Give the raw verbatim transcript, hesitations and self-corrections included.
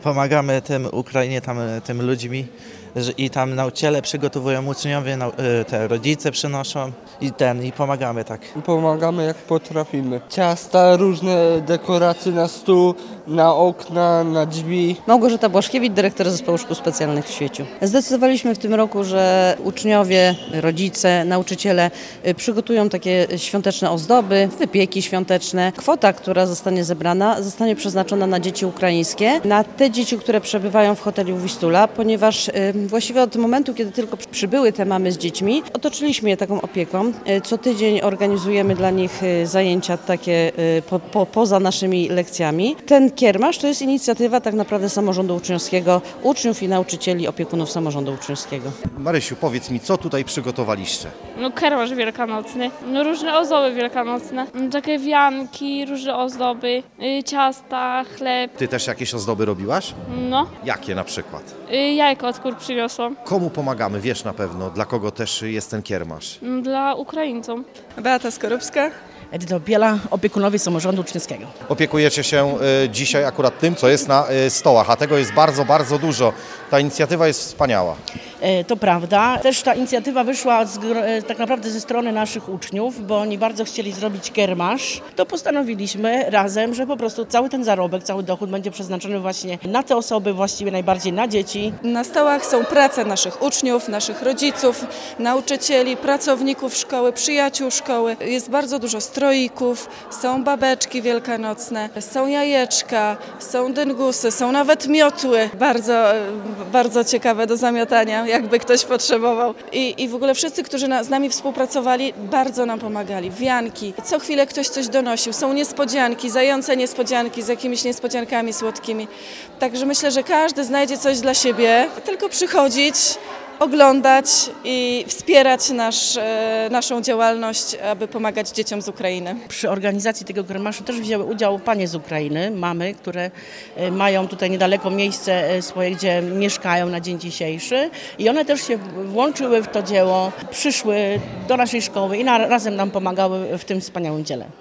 Pomagamy tym Ukrainie, tam, tym ludźmi że- i tam nauczyciele przygotowują uczniowie, nau- y, te rodzice przynoszą i ten, i pomagamy tak. Pomagamy jak potrafimy. Ciasta, różne dekoracje na stół, na okna, na drzwi. Małgorzata Błaszkiewicz, dyrektor Zespołu Szkół Specjalnych w Świeciu. Zdecydowaliśmy w tym roku, że uczniowie, rodzice, nauczyciele y, przygotują takie świąteczne ozdoby, wypieki świąteczne. Kwota, która zostanie zebrana, zostanie przeznaczona na dzieci ukraińskie, na te dzieci, które przebywają w hotelu Wistula, ponieważ y, właściwie od momentu, kiedy tylko przybyły te mamy z dziećmi, otoczyliśmy je taką opieką. Y, Co tydzień organizujemy dla nich y, zajęcia takie y, po, po, poza naszymi lekcjami. Ten kiermasz to jest inicjatywa tak naprawdę samorządu uczniowskiego, uczniów i nauczycieli, opiekunów samorządu uczniowskiego. Marysiu, powiedz mi, co tutaj przygotowaliście? No kiermasz wielkanocny, no różne ozdoby wielkanocne, no, takie wianki, różne ozdoby, y, ciasta, chleb, Ty też jakieś ozdoby robiłaś? no, Jakie na przykład? y, jajko od kur przyniosłam, Komu pomagamy? Wiesz na pewno, dla kogo też jest ten kiermasz. no, dla Ukraińcom. Beata Skorupska. Edyta Biela, opiekunowie samorządu uczniowskiego. Opiekujecie się y, dzisiaj akurat tym, co jest na y, stołach, a tego jest bardzo, bardzo dużo. Ta inicjatywa jest wspaniała. E, To prawda. Też ta inicjatywa wyszła z, gro- e, tak naprawdę ze strony naszych uczniów, bo oni bardzo chcieli zrobić kiermasz. To postanowiliśmy razem, że po prostu cały ten zarobek, cały dochód będzie przeznaczony właśnie na te osoby, właściwie najbardziej na dzieci. Na stołach są prace naszych uczniów, naszych rodziców, nauczycieli, pracowników szkoły, przyjaciół szkoły. Jest bardzo dużo stroików, są babeczki wielkanocne, są jajeczka, są dyngusy, są nawet miotły. Bardzo, bardzo ciekawe do zamiatania, jakby ktoś potrzebował. I, i w ogóle wszyscy, którzy na, z nami współpracowali, bardzo nam pomagali. Wianki, co chwilę ktoś coś donosił. Są niespodzianki, zające niespodzianki z jakimiś niespodziankami słodkimi. Także myślę, że każdy znajdzie coś dla siebie. Tylko przychodzić, oglądać i wspierać nasz, e, naszą działalność, aby pomagać dzieciom z Ukrainy. Przy organizacji tego kiermaszu też wzięły udział panie z Ukrainy, mamy, które e, mają tutaj niedaleko miejsce e, swoje, gdzie mieszkają na dzień dzisiejszy i one też się włączyły w to dzieło, przyszły do naszej szkoły i na, razem nam pomagały w tym wspaniałym dziele.